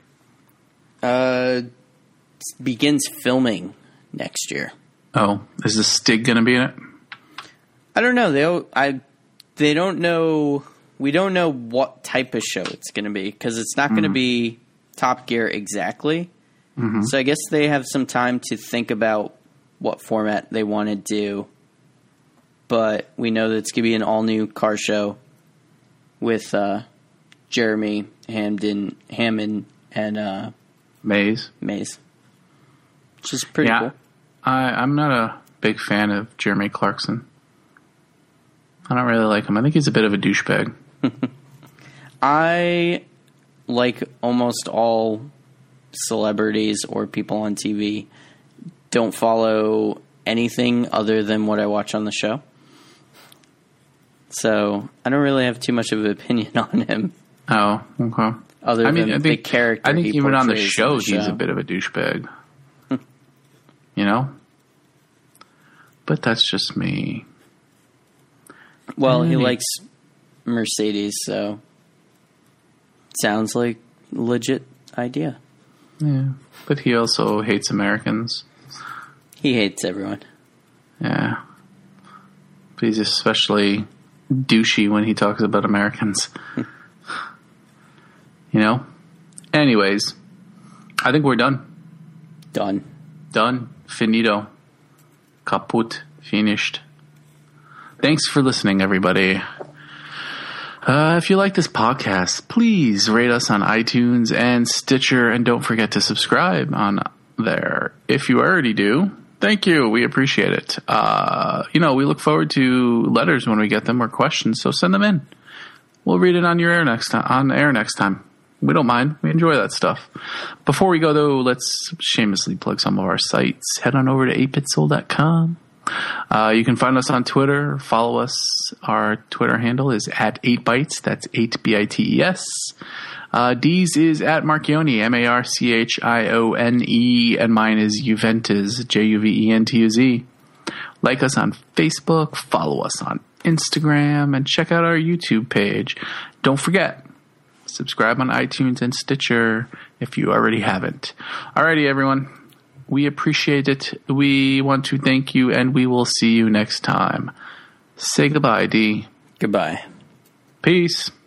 Begins filming next year. Oh, is the Stig going to be in it? I don't know. They don't know. We don't know what type of show it's going to be because it's not going to be Top Gear exactly. Mm-hmm. So I guess they have some time to think about what format they want to do. But we know that it's going to be an all-new car show with Jeremy Hammond, and Maze. Which is pretty cool. I'm not a big fan of Jeremy Clarkson. I don't really like him. I think he's a bit of a douchebag. I like almost all celebrities or people on TV. Don't follow anything other than what I watch on the show. So I don't really have too much of an opinion on him. Oh, okay. Other than the character. I think even on the show, he's a bit of a douchebag. You know? But that's just me. Well, he likes Mercedes, so sounds like a legit idea. Yeah. But he also hates Americans. He hates everyone. Yeah. But he's especially douchey when he talks about Americans. You know? Anyways, I think we're done. Done. Finito. Kaput. Finished. Thanks for listening, everybody. If you like this podcast, please rate us on iTunes and Stitcher, and don't forget to subscribe on there. If you already do, thank you. We appreciate it. We look forward to letters when we get them or questions, so send them in. We'll read it on air next time. We don't mind. We enjoy that stuff. Before we go, though, let's shamelessly plug some of our sites. Head on over to 8bitsoul.com. You can find us on Twitter. Follow us. Our Twitter handle is @8bites. That's 8bites. D's is @Marchione, MARCHIONE, and mine is Juventus, JUVENTUZ. Like us on Facebook, follow us on Instagram, and check out our YouTube page. Don't forget, subscribe on iTunes and Stitcher if you already haven't. Alrighty, everyone. We appreciate it. We want to thank you, and we will see you next time. Say goodbye, D. Goodbye. Peace.